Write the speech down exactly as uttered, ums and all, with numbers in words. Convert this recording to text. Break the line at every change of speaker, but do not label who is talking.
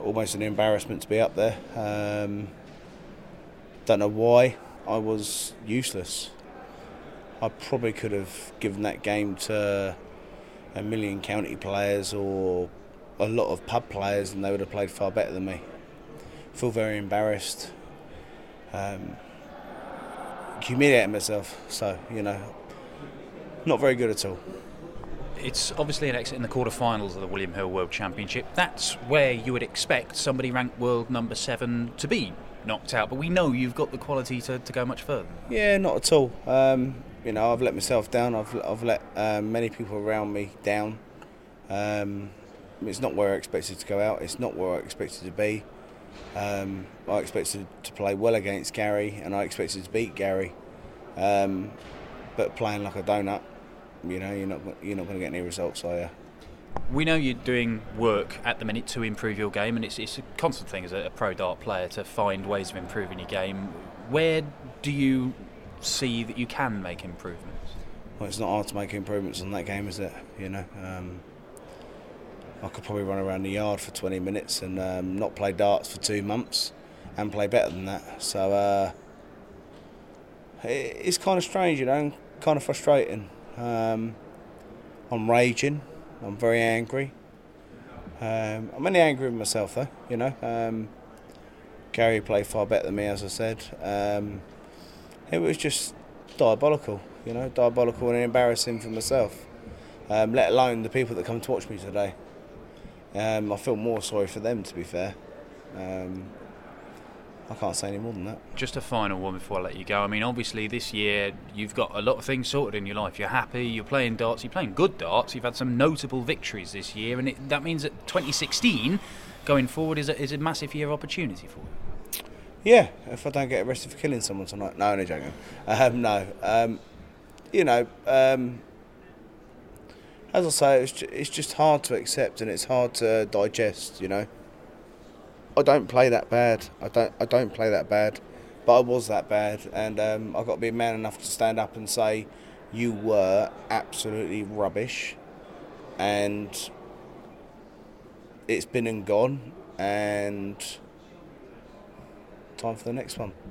almost an embarrassment to be up there. Um, don't know why. I was useless. I probably could have given that game to a million county players or a lot of pub players, and they would have played far better than me. I feel very embarrassed. Um, humiliating myself, so, you know, not very good at all.
It's obviously an exit in the quarter-finals of the William Hill World Championship. That's where you would expect somebody ranked world number seven to be knocked out, but we know you've got the quality to, to go much further.
Yeah, not at all. Um, you know, I've let myself down. I've I've let um, many people around me down. Um, it's not where I expected to go out. It's not where I expected to be. Um, I expected to play well against Gary, and I expected to beat Gary. Um, but playing like a donut, you know, you're not you're not going to get any results, are you?
We know you're doing work at the minute to improve your game, and it's it's a constant thing as a, a pro dart player to find ways of improving your game. Where do you see that you can make improvements?
Well, it's not hard to make improvements on that game, is it? You know, um, I could probably run around the yard for twenty minutes and um, not play darts for two months and play better than that. So uh, it, it's kind of strange, you know, kind of frustrating. Um, I'm raging. I'm very angry. Um, I'm only angry with myself, though, you know. Um, Gary played far better than me, as I said. Um, it was just diabolical, you know, diabolical and embarrassing for myself, um, let alone the people that come to watch me today. Um, I feel more sorry for them, to be fair. Um, I can't say any more than that.
Just a final one before I let you go. I mean, obviously this year you've got a lot of things sorted in your life. You're happy, you're playing darts, you're playing good darts, you've had some notable victories this year, and it, that means that twenty sixteen going forward is a, is a massive year of opportunity for you.
Yeah, if I don't get arrested for killing someone tonight. No, only joking. Um, no. Um, you know, um, as I say, it's, ju- it's just hard to accept and it's hard to digest, you know. I don't play that bad. I don't. I don't play that bad, but I was that bad, and um, I've got to be man enough to stand up and say, you were absolutely rubbish, and it's been and gone, and time for the next one.